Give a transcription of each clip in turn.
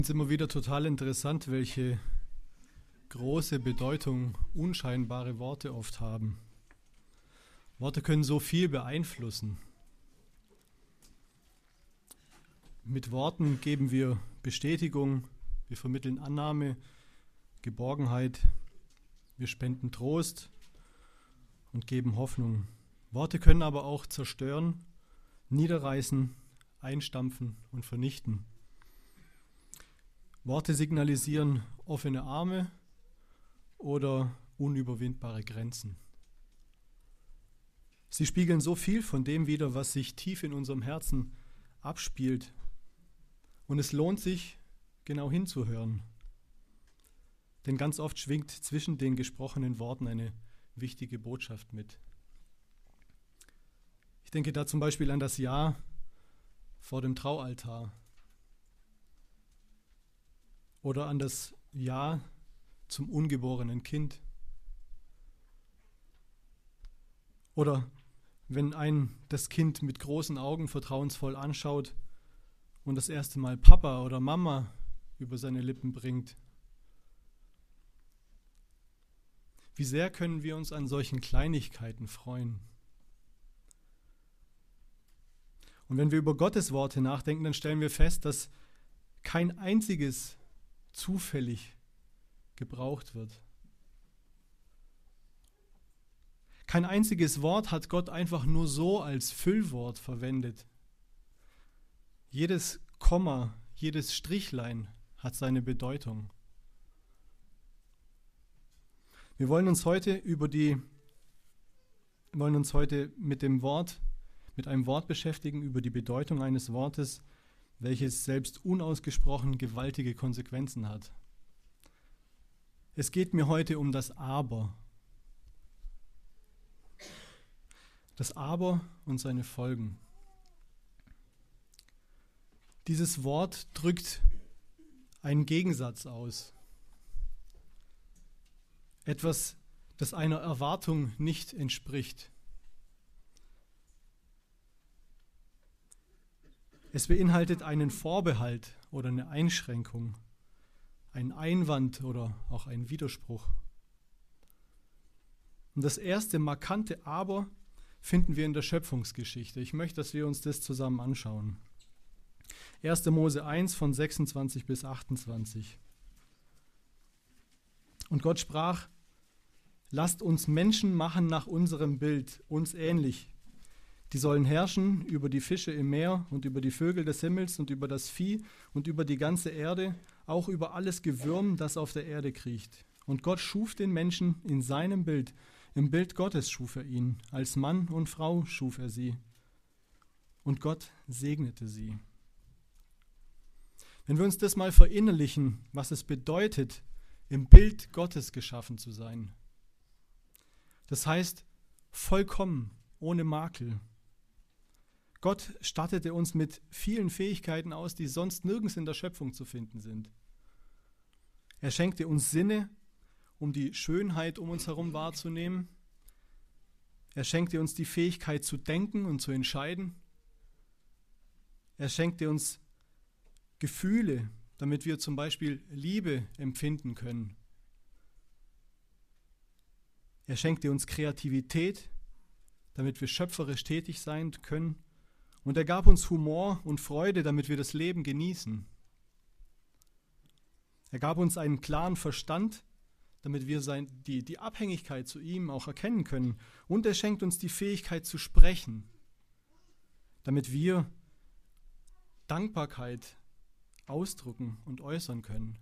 Es ist immer wieder total interessant, welche große Bedeutung unscheinbare Worte oft haben. Worte können so viel beeinflussen. Mit Worten geben wir Bestätigung, wir vermitteln Annahme, Geborgenheit, wir spenden Trost und geben Hoffnung. Worte können aber auch zerstören, niederreißen, einstampfen und vernichten. Worte signalisieren offene Arme oder unüberwindbare Grenzen. Sie spiegeln so viel von dem wider, was sich tief in unserem Herzen abspielt. Und es lohnt sich, genau hinzuhören. Denn ganz oft schwingt zwischen den gesprochenen Worten eine wichtige Botschaft mit. Ich denke da zum Beispiel an das Ja vor dem Traualtar. Oder an das Ja zum ungeborenen Kind. Oder wenn ein das Kind mit großen Augen vertrauensvoll anschaut und das erste Mal Papa oder Mama über seine Lippen bringt. Wie sehr können wir uns an solchen Kleinigkeiten freuen? Und wenn wir über Gottes Worte nachdenken, dann stellen wir fest, dass kein einziges zufällig gebraucht wird. Kein einziges Wort hat Gott einfach nur so als Füllwort verwendet. Jedes Komma, jedes Strichlein hat seine Bedeutung. Wir wollen uns heute mit einem Wort beschäftigen, über die Bedeutung eines Wortes, welches selbst unausgesprochen gewaltige Konsequenzen hat. Es geht mir heute um das Aber. Das Aber und seine Folgen. Dieses Wort drückt einen Gegensatz aus. Etwas, das einer Erwartung nicht entspricht. Es beinhaltet einen Vorbehalt oder eine Einschränkung, einen Einwand oder auch einen Widerspruch. Und das erste markante Aber finden wir in der Schöpfungsgeschichte. Ich möchte, dass wir uns das zusammen anschauen. 1. Mose 1 von 26 bis 28. Und Gott sprach: Lasst uns Menschen machen nach unserem Bild, uns ähnlich. Die sollen herrschen über die Fische im Meer und über die Vögel des Himmels und über das Vieh und über die ganze Erde, auch über alles Gewürm, das auf der Erde kriecht. Und Gott schuf den Menschen in seinem Bild. Im Bild Gottes schuf er ihn. Als Mann und Frau schuf er sie. Und Gott segnete sie. Wenn wir uns das mal verinnerlichen, was es bedeutet, im Bild Gottes geschaffen zu sein. Das heißt, vollkommen, ohne Makel. Gott stattete uns mit vielen Fähigkeiten aus, die sonst nirgends in der Schöpfung zu finden sind. Er schenkte uns Sinne, um die Schönheit um uns herum wahrzunehmen. Er schenkte uns die Fähigkeit zu denken und zu entscheiden. Er schenkte uns Gefühle, damit wir zum Beispiel Liebe empfinden können. Er schenkte uns Kreativität, damit wir schöpferisch tätig sein können. Und er gab uns Humor und Freude, damit wir das Leben genießen. Er gab uns einen klaren Verstand, damit wir die Abhängigkeit zu ihm auch erkennen können. Und er schenkt uns die Fähigkeit zu sprechen, damit wir Dankbarkeit ausdrücken und äußern können.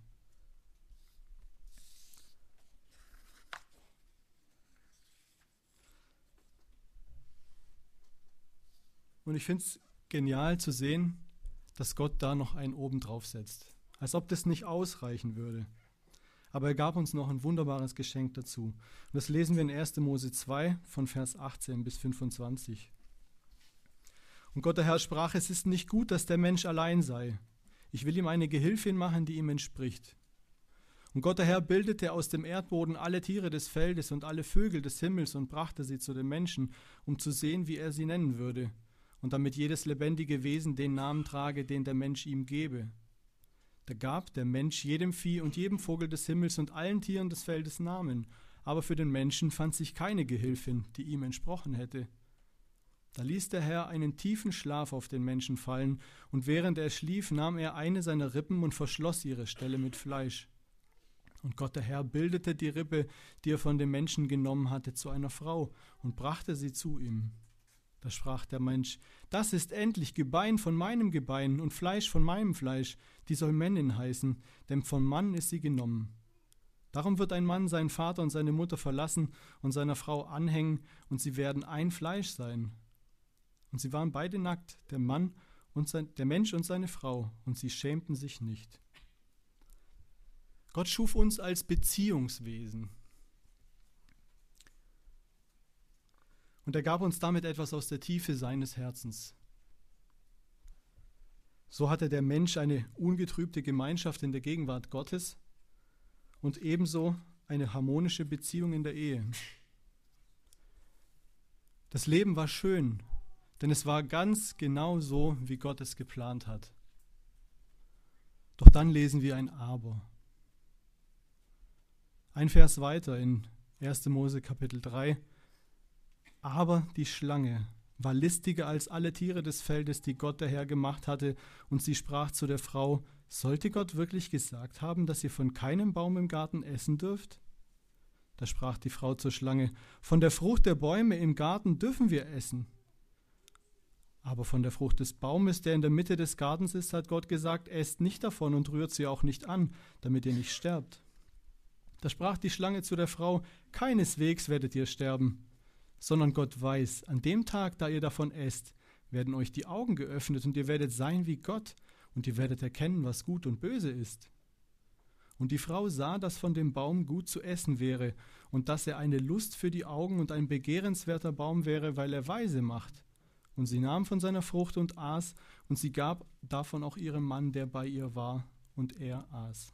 Und ich finde es genial zu sehen, dass Gott da noch einen oben drauf setzt. Als ob das nicht ausreichen würde. Aber er gab uns noch ein wunderbares Geschenk dazu. Und das lesen wir in 1. Mose 2 von Vers 18 bis 25. Und Gott der Herr sprach: Es ist nicht gut, dass der Mensch allein sei. Ich will ihm eine Gehilfin machen, die ihm entspricht. Und Gott der Herr bildete aus dem Erdboden alle Tiere des Feldes und alle Vögel des Himmels und brachte sie zu dem Menschen, um zu sehen, wie er sie nennen würde. Und damit jedes lebendige Wesen den Namen trage, den der Mensch ihm gebe. Da gab der Mensch jedem Vieh und jedem Vogel des Himmels und allen Tieren des Feldes Namen, aber für den Menschen fand sich keine Gehilfin, die ihm entsprochen hätte. Da ließ der Herr einen tiefen Schlaf auf den Menschen fallen, und während er schlief, nahm er eine seiner Rippen und verschloss ihre Stelle mit Fleisch. Und Gott der Herr bildete die Rippe, die er von dem Menschen genommen hatte, zu einer Frau und brachte sie zu ihm. Da sprach der Mensch: Das ist endlich Gebein von meinem Gebein und Fleisch von meinem Fleisch, die soll Männin heißen, denn vom Mann ist sie genommen. Darum wird ein Mann seinen Vater und seine Mutter verlassen und seiner Frau anhängen, und sie werden ein Fleisch sein. Und sie waren beide nackt, der Mensch und seine Frau, und sie schämten sich nicht. Gott schuf uns als Beziehungswesen. Und er gab uns damit etwas aus der Tiefe seines Herzens. So hatte der Mensch eine ungetrübte Gemeinschaft in der Gegenwart Gottes und ebenso eine harmonische Beziehung in der Ehe. Das Leben war schön, denn es war ganz genau so, wie Gott es geplant hat. Doch dann lesen wir ein Aber. Ein Vers weiter in 1. Mose Kapitel 3. Aber die Schlange war listiger als alle Tiere des Feldes, die Gott der Herr gemacht hatte, und sie sprach zu der Frau: Sollte Gott wirklich gesagt haben, dass ihr von keinem Baum im Garten essen dürft? Da sprach die Frau zur Schlange: Von der Frucht der Bäume im Garten dürfen wir essen. Aber von der Frucht des Baumes, der in der Mitte des Gartens ist, hat Gott gesagt: Esst nicht davon und rührt sie auch nicht an, damit ihr nicht sterbt. Da sprach die Schlange zu der Frau: Keineswegs werdet ihr sterben, sondern Gott weiß, an dem Tag, da ihr davon esst, werden euch die Augen geöffnet und ihr werdet sein wie Gott und ihr werdet erkennen, was gut und böse ist. Und die Frau sah, dass von dem Baum gut zu essen wäre und dass er eine Lust für die Augen und ein begehrenswerter Baum wäre, weil er weise macht. Und sie nahm von seiner Frucht und aß, und sie gab davon auch ihrem Mann, der bei ihr war, und er aß.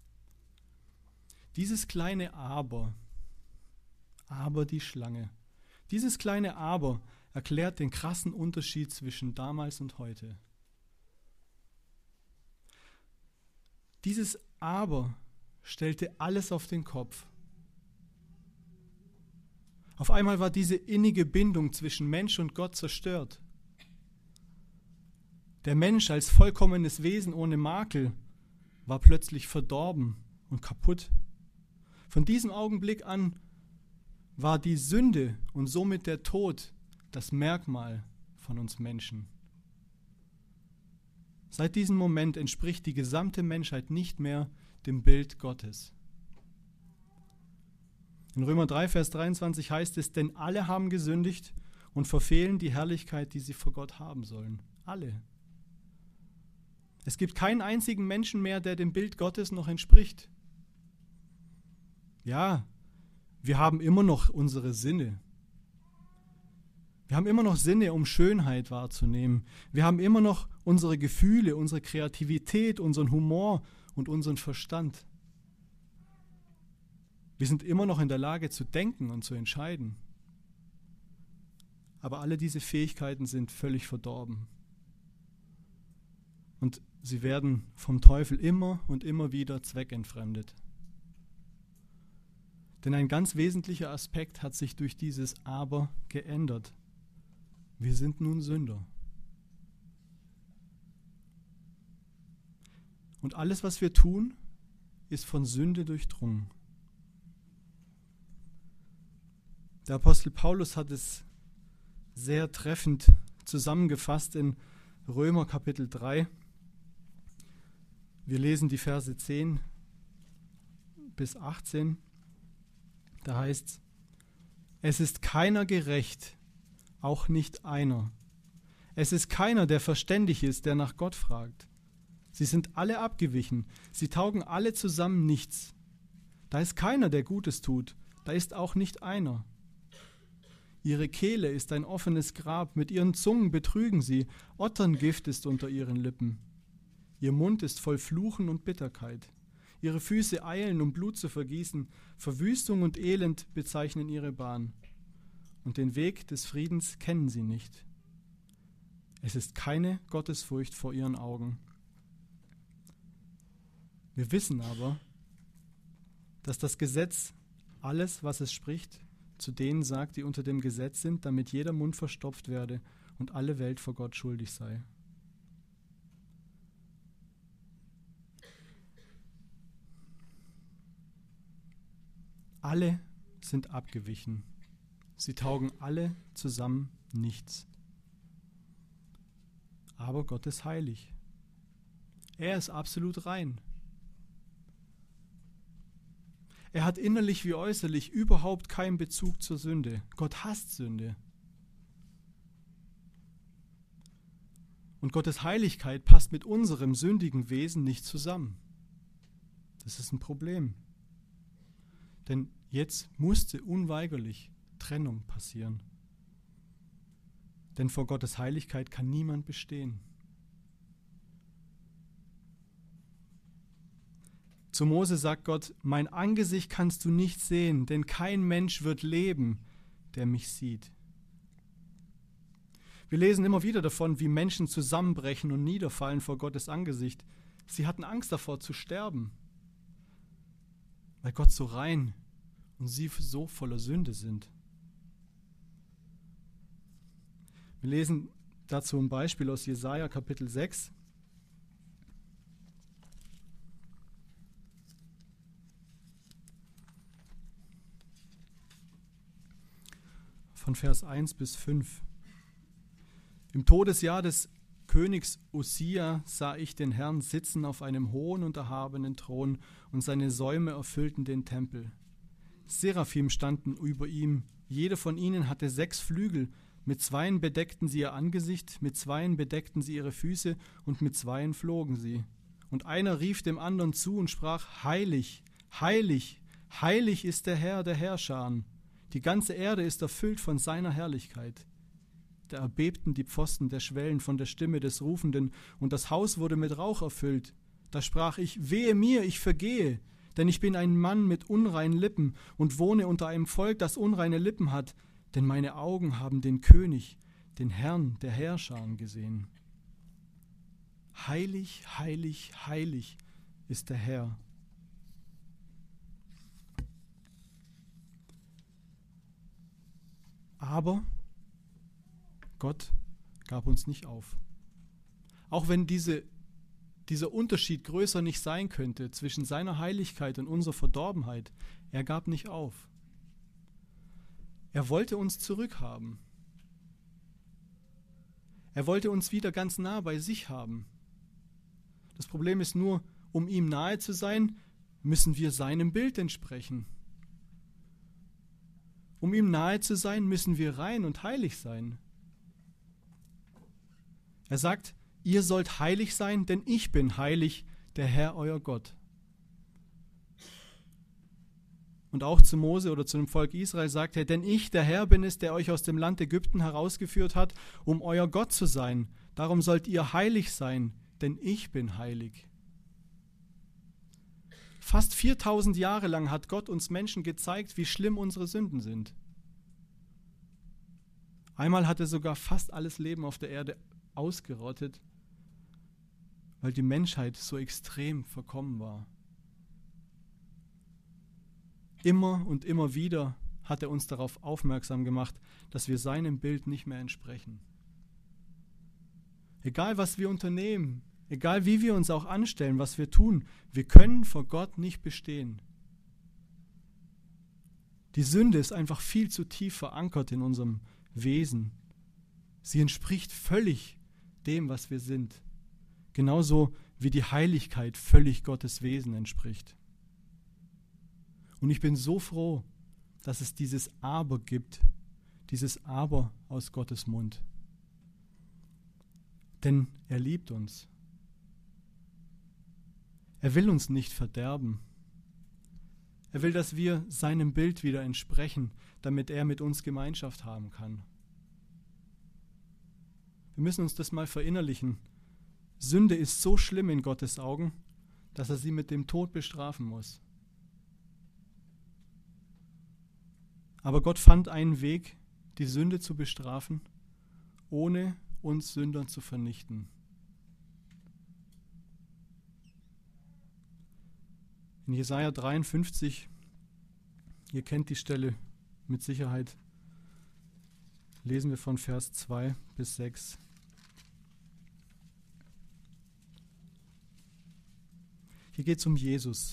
Dieses kleine Aber die Schlange, dieses kleine Aber erklärt den krassen Unterschied zwischen damals und heute. Dieses Aber stellte alles auf den Kopf. Auf einmal war diese innige Bindung zwischen Mensch und Gott zerstört. Der Mensch als vollkommenes Wesen ohne Makel war plötzlich verdorben und kaputt. Von diesem Augenblick an war die Sünde und somit der Tod das Merkmal von uns Menschen. Seit diesem Moment entspricht die gesamte Menschheit nicht mehr dem Bild Gottes. In Römer 3, Vers 23 heißt es: Denn alle haben gesündigt und verfehlen die Herrlichkeit, die sie vor Gott haben sollen. Alle. Es gibt keinen einzigen Menschen mehr, der dem Bild Gottes noch entspricht. Ja, wir haben immer noch unsere Sinne. Wir haben immer noch Sinne, um Schönheit wahrzunehmen. Wir haben immer noch unsere Gefühle, unsere Kreativität, unseren Humor und unseren Verstand. Wir sind immer noch in der Lage zu denken und zu entscheiden. Aber alle diese Fähigkeiten sind völlig verdorben. Und sie werden vom Teufel immer und immer wieder zweckentfremdet. Denn ein ganz wesentlicher Aspekt hat sich durch dieses Aber geändert. Wir sind nun Sünder. Und alles, was wir tun, ist von Sünde durchdrungen. Der Apostel Paulus hat es sehr treffend zusammengefasst in Römer Kapitel 3. Wir lesen die Verse 10 bis 18. Da heißt es: Es ist keiner gerecht, auch nicht einer. Es ist keiner, der verständig ist, der nach Gott fragt. Sie sind alle abgewichen, sie taugen alle zusammen nichts. Da ist keiner, der Gutes tut, da ist auch nicht einer. Ihre Kehle ist ein offenes Grab, mit ihren Zungen betrügen sie, Otterngift ist unter ihren Lippen. Ihr Mund ist voll Fluchen und Bitterkeit. Ihre Füße eilen, um Blut zu vergießen, Verwüstung und Elend bezeichnen ihre Bahn. Und den Weg des Friedens kennen sie nicht. Es ist keine Gottesfurcht vor ihren Augen. Wir wissen aber, dass das Gesetz alles, was es spricht, zu denen sagt, die unter dem Gesetz sind, damit jeder Mund verstopft werde und alle Welt vor Gott schuldig sei. Alle sind abgewichen. Sie taugen alle zusammen nichts. Aber Gott ist heilig. Er ist absolut rein. Er hat innerlich wie äußerlich überhaupt keinen Bezug zur Sünde. Gott hasst Sünde. Und Gottes Heiligkeit passt mit unserem sündigen Wesen nicht zusammen. Das ist ein Problem. Denn jetzt musste unweigerlich Trennung passieren. Denn vor Gottes Heiligkeit kann niemand bestehen. Zu Mose sagt Gott, mein Angesicht kannst du nicht sehen, denn kein Mensch wird leben, der mich sieht. Wir lesen immer wieder davon, wie Menschen zusammenbrechen und niederfallen vor Gottes Angesicht. Sie hatten Angst davor zu sterben, weil Gott so rein und sie so voller Sünde sind. Wir lesen dazu ein Beispiel aus Jesaja Kapitel 6. Von Vers 1 bis 5. Im Todesjahr des Königs Usia sah ich den Herrn sitzen auf einem hohen und erhabenen Thron, und seine Säume erfüllten den Tempel. Seraphim standen über ihm, jeder von ihnen hatte 6 Flügel, mit 2 bedeckten sie ihr Angesicht, mit 2 bedeckten sie ihre Füße und mit 2 flogen sie. Und einer rief dem anderen zu und sprach, heilig, heilig, heilig ist der Herr der Herrscher. Die ganze Erde ist erfüllt von seiner Herrlichkeit. Da erbebten die Pfosten der Schwellen von der Stimme des Rufenden, und das Haus wurde mit Rauch erfüllt. Da sprach ich, wehe mir, ich vergehe, denn ich bin ein Mann mit unreinen Lippen und wohne unter einem Volk, das unreine Lippen hat, denn meine Augen haben den König, den Herrn der Herrscher gesehen. Heilig, heilig, heilig ist der Herr. Aber Gott gab uns nicht auf. Auch wenn dieser Unterschied größer nicht sein könnte zwischen seiner Heiligkeit und unserer Verdorbenheit, er gab nicht auf. Er wollte uns zurückhaben. Er wollte uns wieder ganz nah bei sich haben. Das Problem ist nur, um ihm nahe zu sein, müssen wir seinem Bild entsprechen. Um ihm nahe zu sein, müssen wir rein und heilig sein. Er sagt, ihr sollt heilig sein, denn ich bin heilig, der Herr euer Gott. Und auch zu Mose oder zu dem Volk Israel sagt er, denn ich, der Herr, bin es, der euch aus dem Land Ägypten herausgeführt hat, um euer Gott zu sein. Darum sollt ihr heilig sein, denn ich bin heilig. Fast 4000 Jahre lang hat Gott uns Menschen gezeigt, wie schlimm unsere Sünden sind. Einmal hat er sogar fast alles Leben auf der Erde ausgerottet, weil die Menschheit so extrem verkommen war. Immer und immer wieder hat er uns darauf aufmerksam gemacht, dass wir seinem Bild nicht mehr entsprechen. Egal was wir unternehmen, egal wie wir uns auch anstellen, was wir tun, wir können vor Gott nicht bestehen. Die Sünde ist einfach viel zu tief verankert in unserem Wesen. Sie entspricht völlig dem, was wir sind. Genauso wie die Heiligkeit völlig Gottes Wesen entspricht. Und ich bin so froh, dass es dieses Aber gibt, dieses Aber aus Gottes Mund. Denn er liebt uns. Er will uns nicht verderben. Er will, dass wir seinem Bild wieder entsprechen, damit er mit uns Gemeinschaft haben kann. Wir müssen uns das mal verinnerlichen. Sünde ist so schlimm in Gottes Augen, dass er sie mit dem Tod bestrafen muss. Aber Gott fand einen Weg, die Sünde zu bestrafen, ohne uns Sündern zu vernichten. In Jesaja 53, ihr kennt die Stelle mit Sicherheit, lesen wir von Vers 2 bis 6. Hier geht es um Jesus.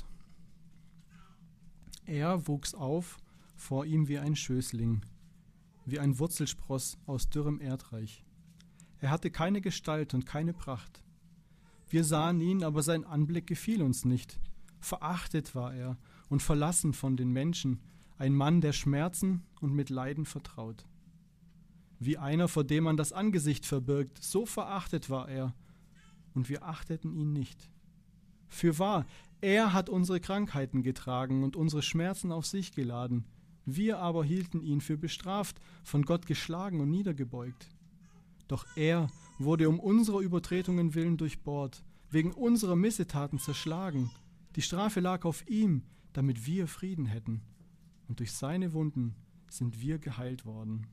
Er wuchs auf vor ihm wie ein Schößling, wie ein Wurzelspross aus dürrem Erdreich. Er hatte keine Gestalt und keine Pracht. Wir sahen ihn, aber sein Anblick gefiel uns nicht. Verachtet war er und verlassen von den Menschen, ein Mann, der Schmerzen und mit Leiden vertraut. Wie einer, vor dem man das Angesicht verbirgt, so verachtet war er, und wir achteten ihn nicht. Fürwahr, er hat unsere Krankheiten getragen und unsere Schmerzen auf sich geladen. Wir aber hielten ihn für bestraft, von Gott geschlagen und niedergebeugt. Doch er wurde um unserer Übertretungen willen durchbohrt, wegen unserer Missetaten zerschlagen. Die Strafe lag auf ihm, damit wir Frieden hätten. Und durch seine Wunden sind wir geheilt worden.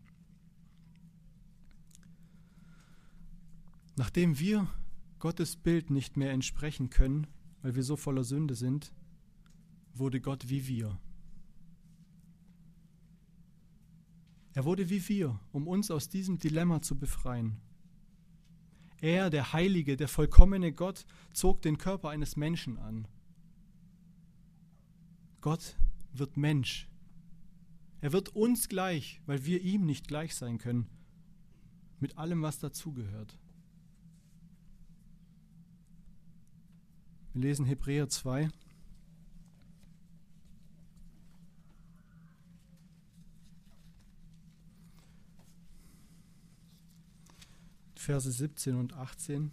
Nachdem wir Gottes Bild nicht mehr entsprechen können, weil wir so voller Sünde sind, wurde Gott wie wir. Er wurde wie wir, um uns aus diesem Dilemma zu befreien. Er, der heilige, der vollkommene Gott, zog den Körper eines Menschen an. Gott wird Mensch. Er wird uns gleich, weil wir ihm nicht gleich sein können, mit allem, was dazugehört. Wir lesen Hebräer 2. Verse 17 und 18.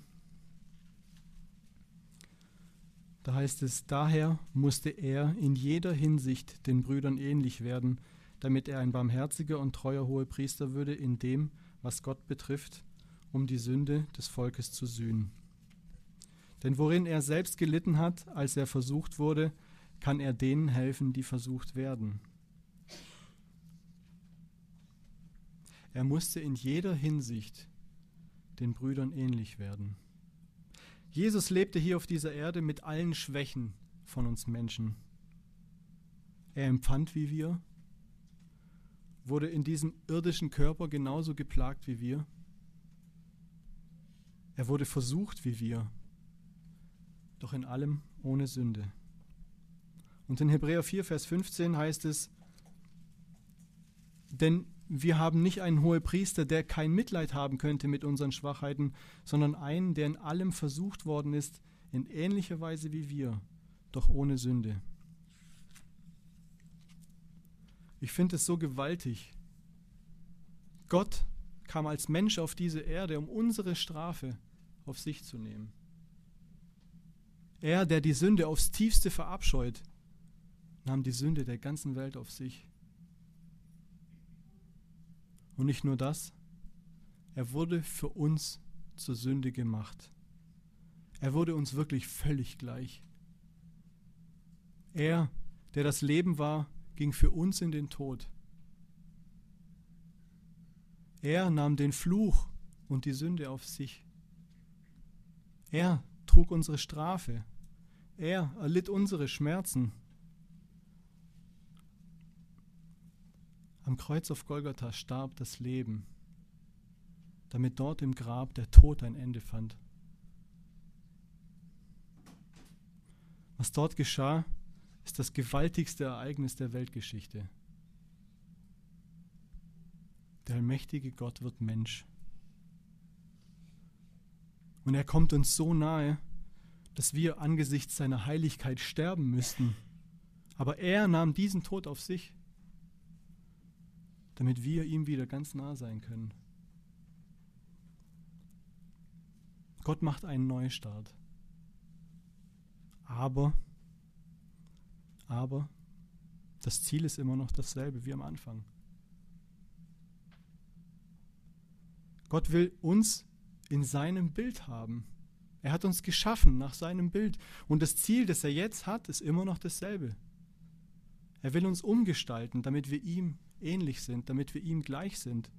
Da heißt es, daher musste er in jeder Hinsicht den Brüdern ähnlich werden, damit er ein barmherziger und treuer Hohepriester würde in dem, was Gott betrifft, um die Sünde des Volkes zu sühnen. Denn worin er selbst gelitten hat, als er versucht wurde, kann er denen helfen, die versucht werden. Er musste in jeder Hinsicht den Brüdern ähnlich werden. Jesus lebte hier auf dieser Erde mit allen Schwächen von uns Menschen. Er empfand wie wir, wurde in diesem irdischen Körper genauso geplagt wie wir. Er wurde versucht wie wir, doch in allem ohne Sünde. Und in Hebräer 4, Vers 15 heißt es, denn wir haben nicht einen Hohepriester, der kein Mitleid haben könnte mit unseren Schwachheiten, sondern einen, der in allem versucht worden ist, in ähnlicher Weise wie wir, doch ohne Sünde. Ich finde es so gewaltig. Gott kam als Mensch auf diese Erde, um unsere Strafe auf sich zu nehmen. Er, der die Sünde aufs Tiefste verabscheut, nahm die Sünde der ganzen Welt auf sich. Und nicht nur das, er wurde für uns zur Sünde gemacht. Er wurde uns wirklich völlig gleich. Er, der das Leben war, ging für uns in den Tod. Er nahm den Fluch und die Sünde auf sich. Er trug unsere Strafe. Er erlitt unsere Schmerzen. Am Kreuz auf Golgatha starb das Leben, damit dort im Grab der Tod ein Ende fand. Was dort geschah, ist das gewaltigste Ereignis der Weltgeschichte. Der allmächtige Gott wird Mensch. Und er kommt uns so nahe, dass wir angesichts seiner Heiligkeit sterben müssten. Aber er nahm diesen Tod auf sich, damit wir ihm wieder ganz nah sein können. Gott macht einen Neustart. Aber das Ziel ist immer noch dasselbe wie am Anfang. Gott will uns in seinem Bild haben. Er hat uns geschaffen nach seinem Bild. Und das Ziel, das er jetzt hat, ist immer noch dasselbe. Er will uns umgestalten, damit wir ihm ähnlich sind, damit wir ihm gleich sind.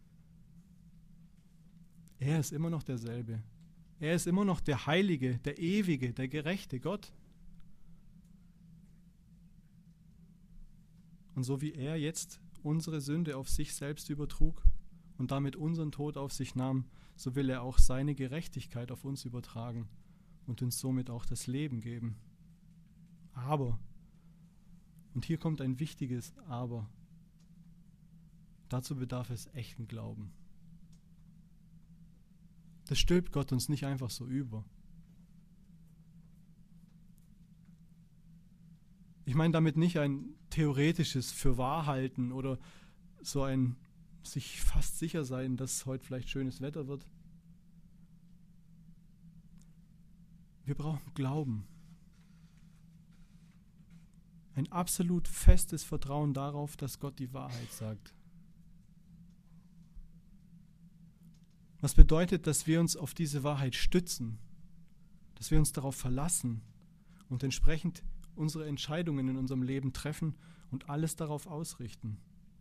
Er ist immer noch derselbe. Er ist immer noch der Heilige, der Ewige, der gerechte Gott. Und so wie er jetzt unsere Sünde auf sich selbst übertrug und damit unseren Tod auf sich nahm, so will er auch seine Gerechtigkeit auf uns übertragen und uns somit auch das Leben geben. Aber, und hier kommt ein wichtiges Aber, dazu bedarf es echten Glauben. Das stülpt Gott uns nicht einfach so über. Ich meine damit nicht ein theoretisches Fürwahrhalten oder so ein sich fast sicher sein, dass heute vielleicht schönes Wetter wird. Wir brauchen Glauben. Ein absolut festes Vertrauen darauf, dass Gott die Wahrheit sagt. Was bedeutet, dass wir uns auf diese Wahrheit stützen, dass wir uns darauf verlassen und entsprechend unsere Entscheidungen in unserem Leben treffen und alles darauf ausrichten.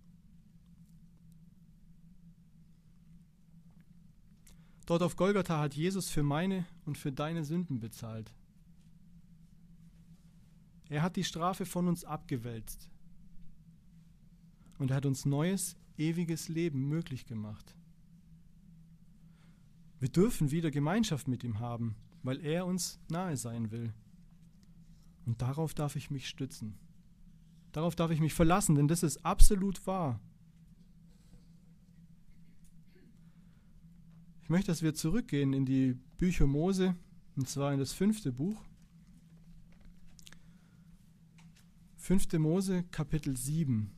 Dort auf Golgatha hat Jesus für meine und für deine Sünden bezahlt. Er hat die Strafe von uns abgewälzt und er hat uns neues, ewiges Leben möglich gemacht. Wir dürfen wieder Gemeinschaft mit ihm haben, weil er uns nahe sein will. Und darauf darf ich mich stützen. Darauf darf ich mich verlassen, denn das ist absolut wahr. Ich möchte, dass wir zurückgehen in die Bücher Mose, und zwar in das 5. Buch. 5. Mose, Kapitel 7.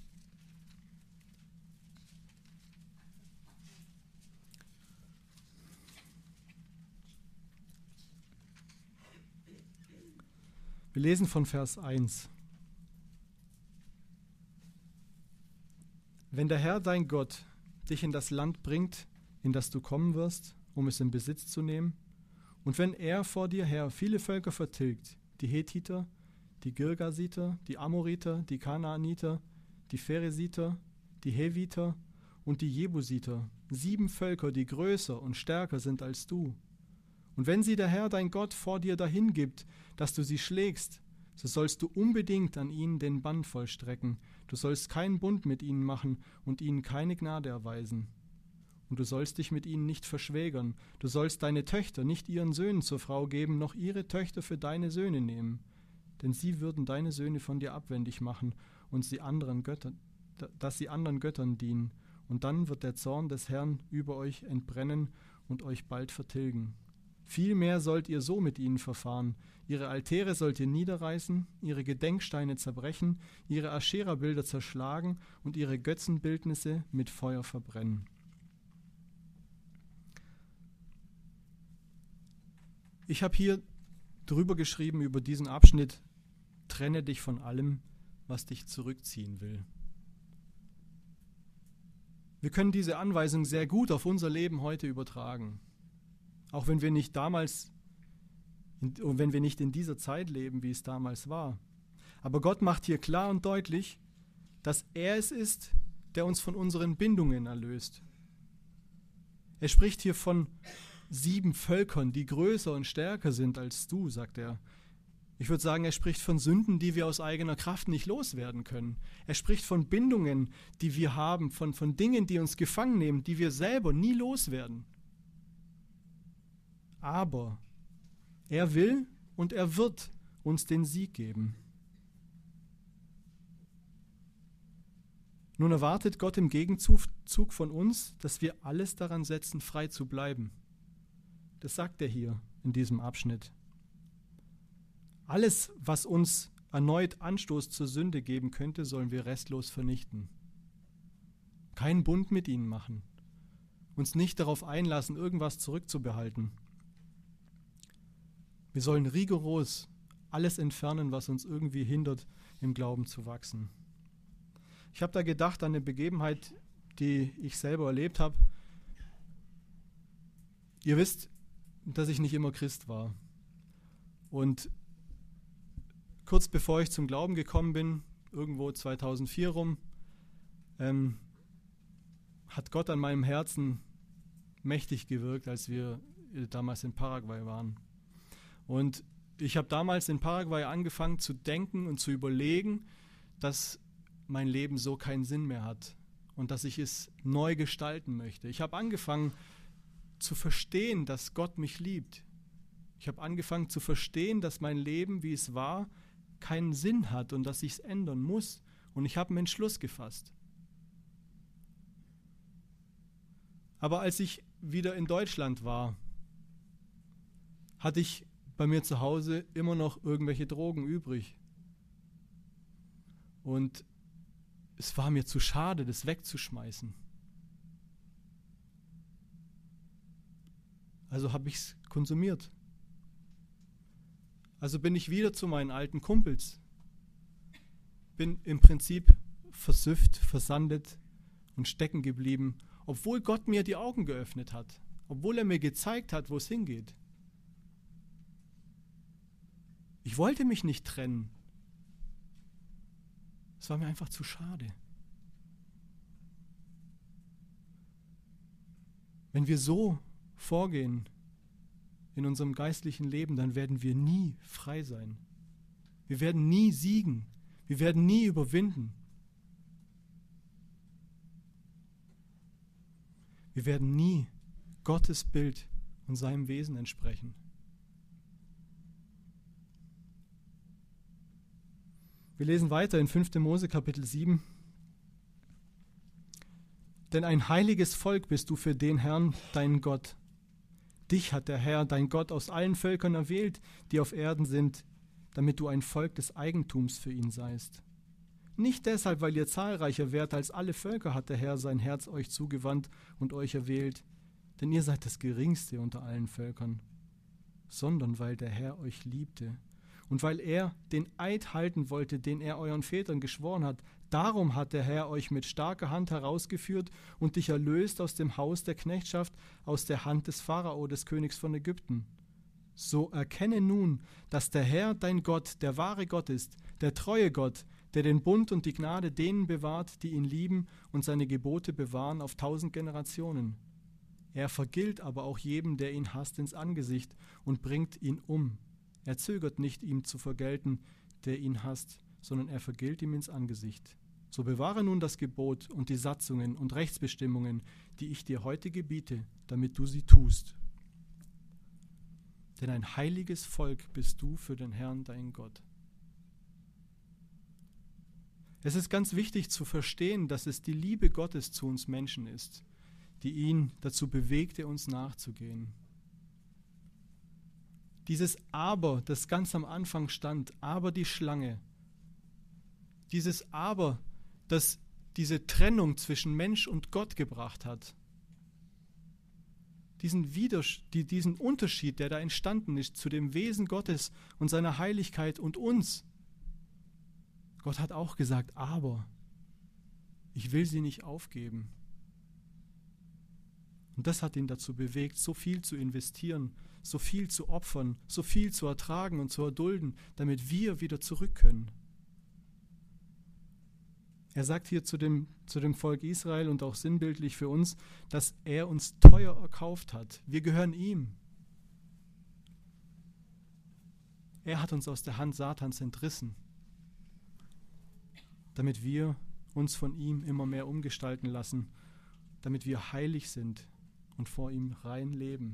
Wir lesen von Vers 1. Wenn der Herr, dein Gott, dich in das Land bringt, in das du kommen wirst, um es in Besitz zu nehmen, und wenn er vor dir her viele Völker vertilgt, die Hethiter, die Girgasiter, die Amoriter, die Kanaaniter, die Pheresiter, die Heviter und die Jebusiter, 7 Völker, die größer und stärker sind als du. Und wenn sie der Herr, dein Gott, vor dir dahin gibt, dass du sie schlägst, so sollst du unbedingt an ihnen den Bann vollstrecken. Du sollst keinen Bund mit ihnen machen und ihnen keine Gnade erweisen. Und du sollst dich mit ihnen nicht verschwägern. Du sollst deine Töchter nicht ihren Söhnen zur Frau geben, noch ihre Töchter für deine Söhne nehmen. Denn sie würden deine Söhne von dir abwendig machen und dass sie anderen Göttern dienen. Und dann wird der Zorn des Herrn über euch entbrennen und euch bald vertilgen. Vielmehr sollt ihr so mit ihnen verfahren. Ihre Altäre sollt ihr niederreißen, ihre Gedenksteine zerbrechen, ihre Aschera-Bilder zerschlagen und ihre Götzenbildnisse mit Feuer verbrennen. Ich habe hier drüber geschrieben über diesen Abschnitt: Trenne dich von allem, was dich zurückziehen will. Wir können diese Anweisung sehr gut auf unser Leben heute übertragen. Auch wenn wir nicht in dieser Zeit leben, wie es damals war. Aber Gott macht hier klar und deutlich, dass er es ist, der uns von unseren Bindungen erlöst. Er spricht hier von 7 Völkern, die größer und stärker sind als du, sagt er. Ich würde sagen, er spricht von Sünden, die wir aus eigener Kraft nicht loswerden können. Er spricht von Bindungen, die wir haben, von Dingen, die uns gefangen nehmen, die wir selber nie loswerden. Aber er will und er wird uns den Sieg geben. Nun erwartet Gott im Gegenzug von uns, dass wir alles daran setzen, frei zu bleiben. Das sagt er hier in diesem Abschnitt. Alles, was uns erneut Anstoß zur Sünde geben könnte, sollen wir restlos vernichten. Keinen Bund mit ihnen machen. Uns nicht darauf einlassen, irgendwas zurückzubehalten. Wir sollen rigoros alles entfernen, was uns irgendwie hindert, im Glauben zu wachsen. Ich habe da gedacht an eine Begebenheit, die ich selber erlebt habe. Ihr wisst, dass ich nicht immer Christ war. Und kurz bevor ich zum Glauben gekommen bin, irgendwo 2004 rum, hat Gott an meinem Herzen mächtig gewirkt, als wir damals in Paraguay waren. Und ich habe damals in Paraguay angefangen zu denken und zu überlegen, dass mein Leben so keinen Sinn mehr hat und dass ich es neu gestalten möchte. Ich habe angefangen zu verstehen, dass Gott mich liebt. Ich habe angefangen zu verstehen, dass mein Leben, wie es war, keinen Sinn hat und dass ich es ändern muss. Und ich habe einen Entschluss gefasst. Aber als ich wieder in Deutschland war, hatte ich bei mir zu Hause immer noch irgendwelche Drogen übrig. Und es war mir zu schade, das wegzuschmeißen. Also habe ich es konsumiert. Also bin ich wieder zu meinen alten Kumpels. Bin im Prinzip versüfft, versandet und stecken geblieben, obwohl Gott mir die Augen geöffnet hat, obwohl er mir gezeigt hat, wo es hingeht. Ich wollte mich nicht trennen. Es war mir einfach zu schade. Wenn wir so vorgehen in unserem geistlichen Leben, dann werden wir nie frei sein. Wir werden nie siegen. Wir werden nie überwinden. Wir werden nie Gottes Bild und seinem Wesen entsprechen. Wir lesen weiter in 5. Mose Kapitel 7. Denn ein heiliges Volk bist du für den Herrn, deinen Gott. Dich hat der Herr, dein Gott, aus allen Völkern erwählt, die auf Erden sind, damit du ein Volk des Eigentums für ihn seist. Nicht deshalb, weil ihr zahlreicher wärt als alle Völker, hat der Herr sein Herz euch zugewandt und euch erwählt, denn ihr seid das Geringste unter allen Völkern, sondern weil der Herr euch liebte und weil er den Eid halten wollte, den er euren Vätern geschworen hat. Darum hat der Herr euch mit starker Hand herausgeführt und dich erlöst aus dem Haus der Knechtschaft, aus der Hand des Pharao, des Königs von Ägypten. So erkenne nun, dass der Herr, dein Gott, der wahre Gott ist, der treue Gott, der den Bund und die Gnade denen bewahrt, die ihn lieben und seine Gebote bewahren auf 1000 Generationen. Er vergilt aber auch jedem, der ihn hasst, ins Angesicht und bringt ihn um. Er zögert nicht, ihm zu vergelten, der ihn hasst, sondern er vergilt ihm ins Angesicht. So bewahre nun das Gebot und die Satzungen und Rechtsbestimmungen, die ich dir heute gebiete, damit du sie tust. Denn ein heiliges Volk bist du für den Herrn, dein Gott. Es ist ganz wichtig zu verstehen, dass es die Liebe Gottes zu uns Menschen ist, die ihn dazu bewegte, uns nachzugehen. Dieses Aber, das ganz am Anfang stand, aber die Schlange, dieses Aber, das diese Trennung zwischen Mensch und Gott gebracht hat, diesen Unterschied, der da entstanden ist zu dem Wesen Gottes und seiner Heiligkeit und uns. Gott hat auch gesagt, aber ich will sie nicht aufgeben. Und das hat ihn dazu bewegt, so viel zu investieren, so viel zu opfern, so viel zu ertragen und zu erdulden, damit wir wieder zurück können. Er sagt hier zu dem Volk Israel und auch sinnbildlich für uns, dass er uns teuer erkauft hat. Wir gehören ihm. Er hat uns aus der Hand Satans entrissen, damit wir uns von ihm immer mehr umgestalten lassen, damit wir heilig sind und vor ihm rein leben.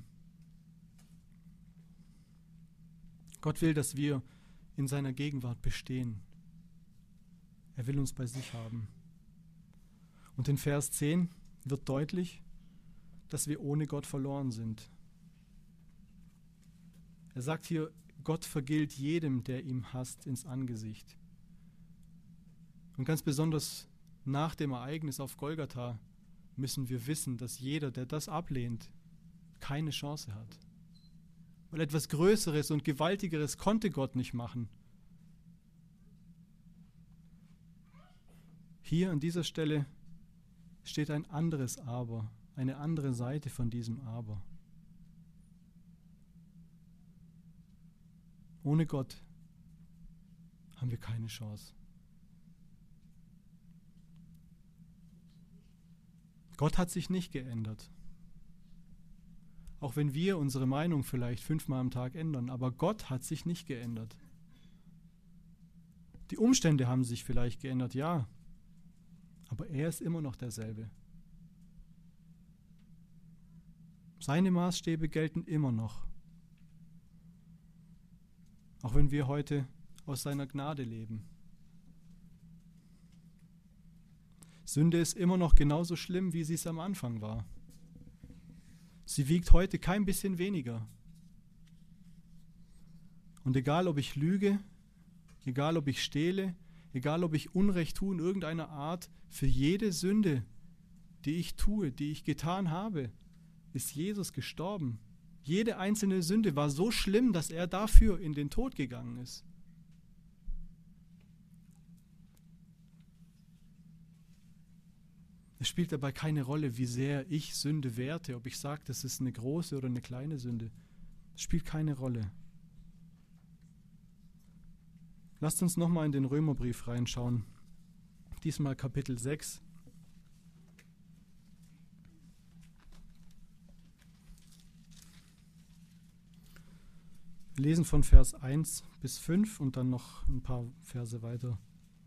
Gott will, dass wir in seiner Gegenwart bestehen. Er will uns bei sich haben. Und in Vers 10 wird deutlich, dass wir ohne Gott verloren sind. Er sagt hier, Gott vergilt jedem, der ihm hasst, ins Angesicht. Und ganz besonders nach dem Ereignis auf Golgatha müssen wir wissen, dass jeder, der das ablehnt, keine Chance hat. Weil etwas Größeres und Gewaltigeres konnte Gott nicht machen. Hier an dieser Stelle steht ein anderes Aber, eine andere Seite von diesem Aber. Ohne Gott haben wir keine Chance. Gott hat sich nicht geändert. Auch wenn wir unsere Meinung vielleicht 5-mal am Tag ändern, aber Gott hat sich nicht geändert. Die Umstände haben sich vielleicht geändert, ja. Aber er ist immer noch derselbe. Seine Maßstäbe gelten immer noch. Auch wenn wir heute aus seiner Gnade leben. Sünde ist immer noch genauso schlimm, wie sie es am Anfang war. Sie wiegt heute kein bisschen weniger. Und egal, ob ich lüge, egal, ob ich stehle, egal, ob ich Unrecht tue in irgendeiner Art, für jede Sünde, die ich tue, die ich getan habe, ist Jesus gestorben. Jede einzelne Sünde war so schlimm, dass er dafür in den Tod gegangen ist. Es spielt dabei keine Rolle, wie sehr ich Sünde werte, ob ich sage, das ist eine große oder eine kleine Sünde. Es spielt keine Rolle. Lasst uns nochmal in den Römerbrief reinschauen. Diesmal Kapitel 6. Wir lesen von Vers 1 bis 5 und dann noch ein paar Verse weiter.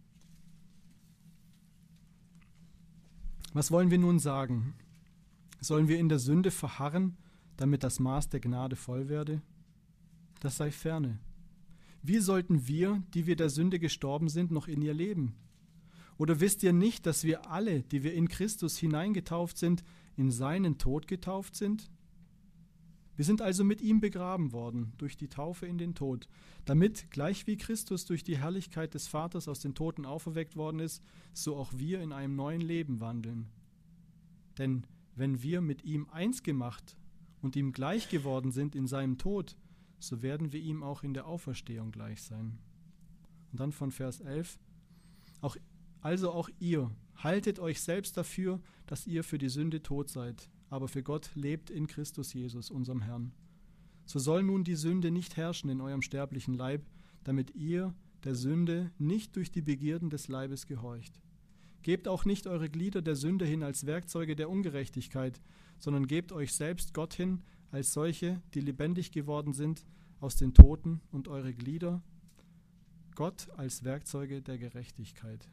Was wollen wir nun sagen? Sollen wir in der Sünde verharren, damit das Maß der Gnade voll werde? Das sei ferne. Wie sollten wir, die wir der Sünde gestorben sind, noch in ihr leben? Oder wisst ihr nicht, dass wir alle, die wir in Christus hineingetauft sind, in seinen Tod getauft sind? Wir sind also mit ihm begraben worden durch die Taufe in den Tod, damit, gleich wie Christus durch die Herrlichkeit des Vaters aus den Toten auferweckt worden ist, so auch wir in einem neuen Leben wandeln. Denn wenn wir mit ihm eins gemacht und ihm gleich geworden sind in seinem Tod, so werden wir ihm auch in der Auferstehung gleich sein. Und dann von Vers 11. Also auch ihr, haltet euch selbst dafür, dass ihr für die Sünde tot seid, aber für Gott lebt in Christus Jesus, unserem Herrn. So soll nun die Sünde nicht herrschen in eurem sterblichen Leib, damit ihr der Sünde nicht durch die Begierden des Leibes gehorcht. Gebt auch nicht eure Glieder der Sünde hin als Werkzeuge der Ungerechtigkeit, sondern gebt euch selbst Gott hin als solche, die lebendig geworden sind aus den Toten, und eure Glieder Gott als Werkzeuge der Gerechtigkeit.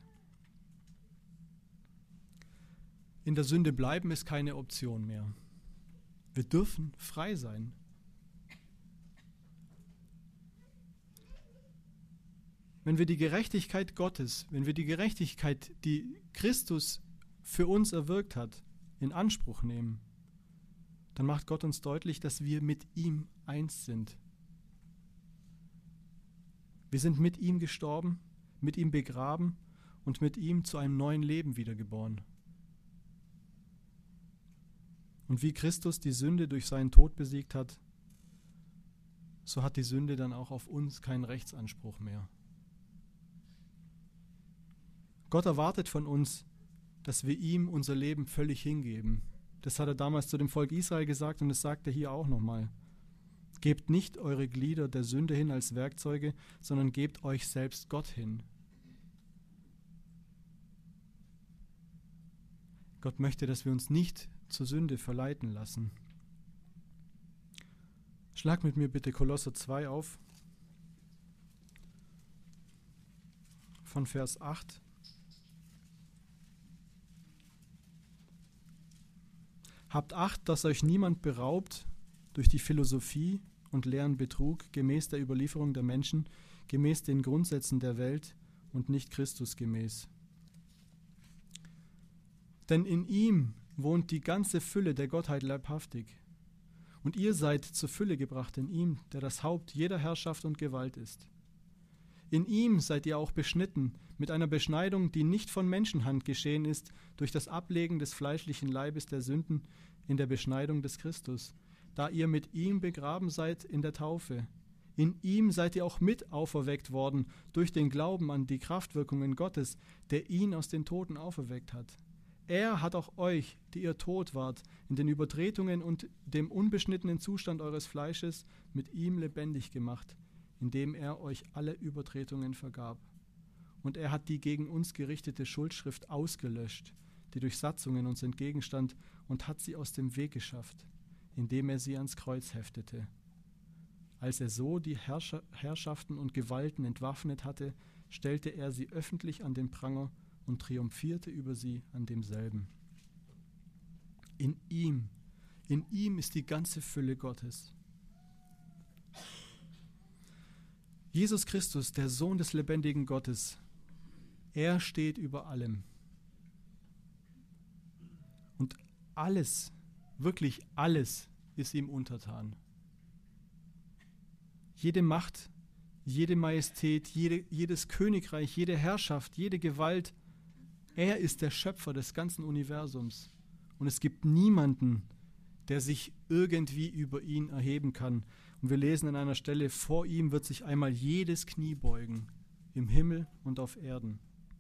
In der Sünde bleiben ist keine Option mehr. Wir dürfen frei sein. Wenn wir die Gerechtigkeit Gottes, wenn wir die Gerechtigkeit, die Christus für uns erwirkt hat, in Anspruch nehmen, dann macht Gott uns deutlich, dass wir mit ihm eins sind. Wir sind mit ihm gestorben, mit ihm begraben und mit ihm zu einem neuen Leben wiedergeboren. Und wie Christus die Sünde durch seinen Tod besiegt hat, so hat die Sünde dann auch auf uns keinen Rechtsanspruch mehr. Gott erwartet von uns, dass wir ihm unser Leben völlig hingeben. Das hat er damals zu dem Volk Israel gesagt und das sagt er hier auch nochmal. Gebt nicht eure Glieder der Sünde hin als Werkzeuge, sondern gebt euch selbst Gott hin. Gott möchte, dass wir uns nicht zur Sünde verleiten lassen. Schlag mit mir bitte Kolosser 2 auf, von Vers 8. Habt Acht, dass euch niemand beraubt durch die Philosophie und leeren Betrug, gemäß der Überlieferung der Menschen, gemäß den Grundsätzen der Welt und nicht Christus gemäß. Denn in ihm wohnt die ganze Fülle der Gottheit leibhaftig. Und ihr seid zur Fülle gebracht in ihm, der das Haupt jeder Herrschaft und Gewalt ist. In ihm seid ihr auch beschnitten, mit einer Beschneidung, die nicht von Menschenhand geschehen ist, durch das Ablegen des fleischlichen Leibes der Sünden in der Beschneidung des Christus, da ihr mit ihm begraben seid in der Taufe. In ihm seid ihr auch mit auferweckt worden, durch den Glauben an die Kraftwirkungen Gottes, der ihn aus den Toten auferweckt hat. Er hat auch euch, die ihr tot wart, in den Übertretungen und dem unbeschnittenen Zustand eures Fleisches mit ihm lebendig gemacht, indem er euch alle Übertretungen vergab. Und er hat die gegen uns gerichtete Schuldschrift ausgelöscht, die durch Satzungen uns entgegenstand, und hat sie aus dem Weg geschafft, indem er sie ans Kreuz heftete. Als er so die Herrschaften und Gewalten entwaffnet hatte, stellte er sie öffentlich an den Pranger und triumphierte über sie an demselben. In ihm ist die ganze Fülle Gottes. Jesus Christus, der Sohn des lebendigen Gottes, er steht über allem. Und alles, wirklich alles, ist ihm untertan. Jede Macht, jede Majestät, jedes Königreich, jede Herrschaft, jede Gewalt, er ist der Schöpfer des ganzen Universums. Und es gibt niemanden, der sich irgendwie über ihn erheben kann. Und wir lesen an einer Stelle, vor ihm wird sich einmal jedes Knie beugen, im Himmel und auf Erden.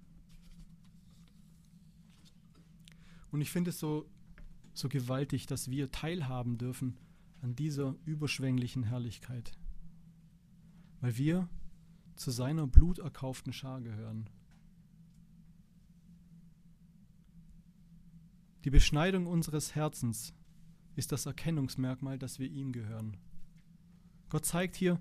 Und ich finde es so gewaltig, dass wir teilhaben dürfen an dieser überschwänglichen Herrlichkeit, weil wir zu seiner bluterkauften Schar gehören. Die Beschneidung unseres Herzens ist das Erkennungsmerkmal, dass wir ihm gehören. Gott zeigt hier,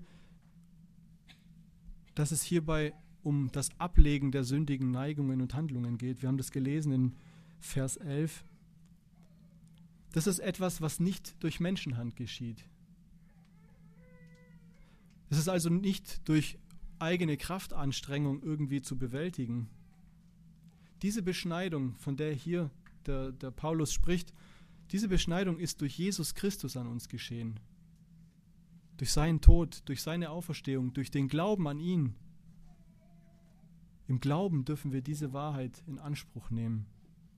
dass es hierbei um das Ablegen der sündigen Neigungen und Handlungen geht. Wir haben das gelesen in Vers 11. Das ist etwas, was nicht durch Menschenhand geschieht. Es ist also nicht durch eigene Kraftanstrengung irgendwie zu bewältigen. Diese Beschneidung, von der hier der Paulus spricht, diese Beschneidung ist durch Jesus Christus an uns geschehen. Durch seinen Tod, durch seine Auferstehung, durch den Glauben an ihn. Im Glauben dürfen wir diese Wahrheit in Anspruch nehmen.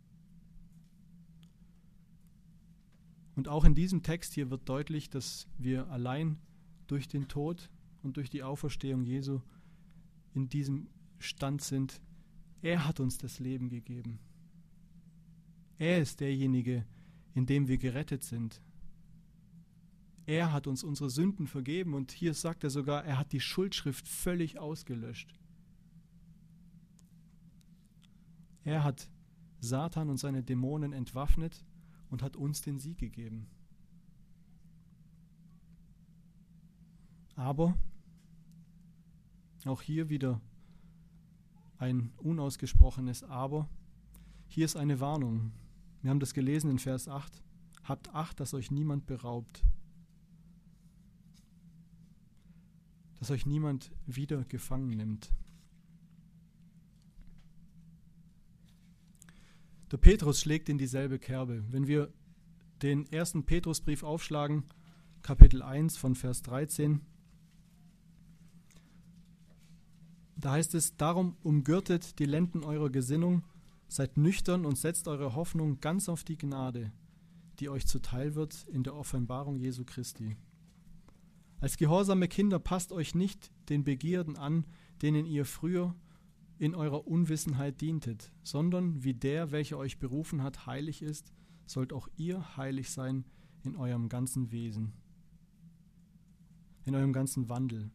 Und auch in diesem Text hier wird deutlich, dass wir allein durch den Tod und durch die Auferstehung Jesu in diesem Stand sind. Er hat uns das Leben gegeben. Er ist derjenige, in dem wir gerettet sind. Er hat uns unsere Sünden vergeben und hier sagt er sogar, er hat die Schuldschrift völlig ausgelöscht. Er hat Satan und seine Dämonen entwaffnet und hat uns den Sieg gegeben. Aber auch hier wieder ein unausgesprochenes Aber. Hier ist eine Warnung. Wir haben das gelesen in Vers 8. Habt Acht, dass euch niemand beraubt. Dass euch niemand wieder gefangen nimmt. Der Petrus schlägt in dieselbe Kerbe. Wenn wir den 1. Petrusbrief aufschlagen, Kapitel 1 von Vers 13, da heißt es, darum umgürtet die Lenden eurer Gesinnung, seid nüchtern und setzt eure Hoffnung ganz auf die Gnade, die euch zuteil wird in der Offenbarung Jesu Christi. Als gehorsame Kinder passt euch nicht den Begierden an, denen ihr früher in eurer Unwissenheit dientet, sondern wie der, welcher euch berufen hat, heilig ist, sollt auch ihr heilig sein in eurem ganzen Wesen, in eurem ganzen Wandel.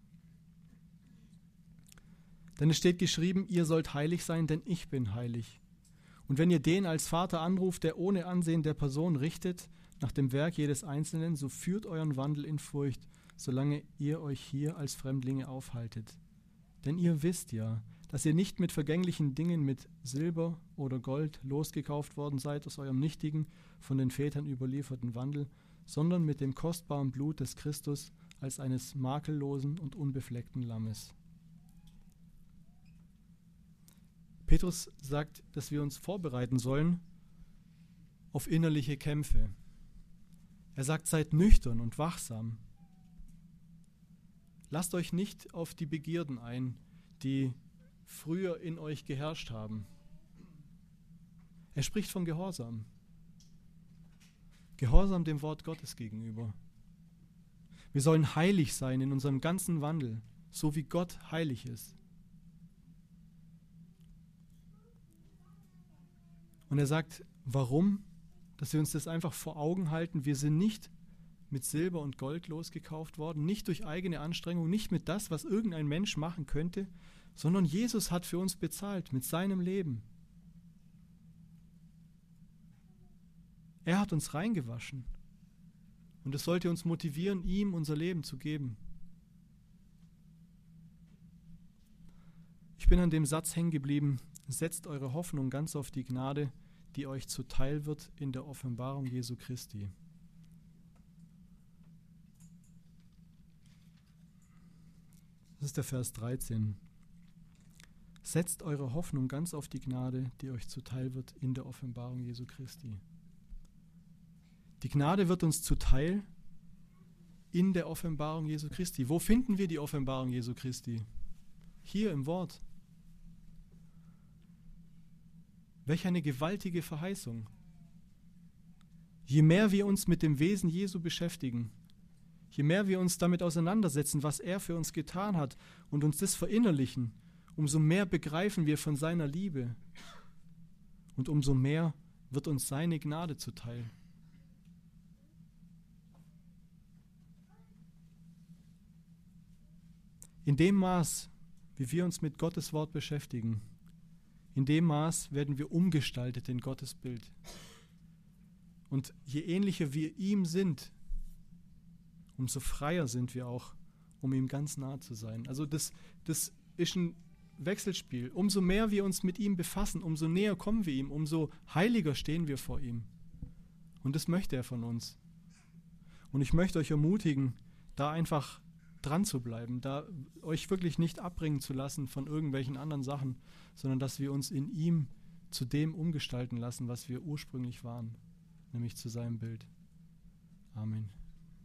Denn es steht geschrieben, ihr sollt heilig sein, denn ich bin heilig. Und wenn ihr den als Vater anruft, der ohne Ansehen der Person richtet, nach dem Werk jedes Einzelnen, so führt euren Wandel in Furcht, solange ihr euch hier als Fremdlinge aufhaltet. Denn ihr wisst ja, dass ihr nicht mit vergänglichen Dingen, mit Silber oder Gold losgekauft worden seid aus eurem nichtigen, von den Vätern überlieferten Wandel, sondern mit dem kostbaren Blut des Christus als eines makellosen und unbefleckten Lammes. Petrus sagt, dass wir uns vorbereiten sollen auf innerliche Kämpfe. Er sagt, seid nüchtern und wachsam. Lasst euch nicht auf die Begierden ein, die früher in euch geherrscht haben. Er spricht von Gehorsam. Gehorsam dem Wort Gottes gegenüber. Wir sollen heilig sein in unserem ganzen Wandel, so wie Gott heilig ist. Und er sagt, warum? Dass wir uns das einfach vor Augen halten. Wir sind nicht mit Silber und Gold losgekauft worden, nicht durch eigene Anstrengung, nicht mit das, was irgendein Mensch machen könnte, sondern Jesus hat für uns bezahlt mit seinem Leben. Er hat uns reingewaschen. Und es sollte uns motivieren, ihm unser Leben zu geben. Ich bin an dem Satz hängen geblieben, Setzt eure Hoffnung ganz auf die Gnade, die euch zuteil wird in der Offenbarung Jesu Christi. Das ist der Vers 13. Setzt eure Hoffnung ganz auf die Gnade, die euch zuteil wird in der Offenbarung Jesu Christi. Die Gnade wird uns zuteil in der Offenbarung Jesu Christi. Wo finden wir die Offenbarung Jesu Christi? Hier im Wort. Welch eine gewaltige Verheißung. Je mehr wir uns mit dem Wesen Jesu beschäftigen, je mehr wir uns damit auseinandersetzen, was er für uns getan hat und uns das verinnerlichen, umso mehr begreifen wir von seiner Liebe und umso mehr wird uns seine Gnade zuteil. In dem Maß, wie wir uns mit Gottes Wort beschäftigen, in dem Maß werden wir umgestaltet in Gottes Bild. Und je ähnlicher wir ihm sind, umso freier sind wir auch, um ihm ganz nah zu sein. Also das ist ein Wechselspiel. Umso mehr wir uns mit ihm befassen, umso näher kommen wir ihm, umso heiliger stehen wir vor ihm. Und das möchte er von uns. Und ich möchte euch ermutigen, da einfach dran zu bleiben, da euch wirklich nicht abbringen zu lassen von irgendwelchen anderen Sachen, sondern dass wir uns in ihm zu dem umgestalten lassen, was wir ursprünglich waren, nämlich zu seinem Bild. Amen.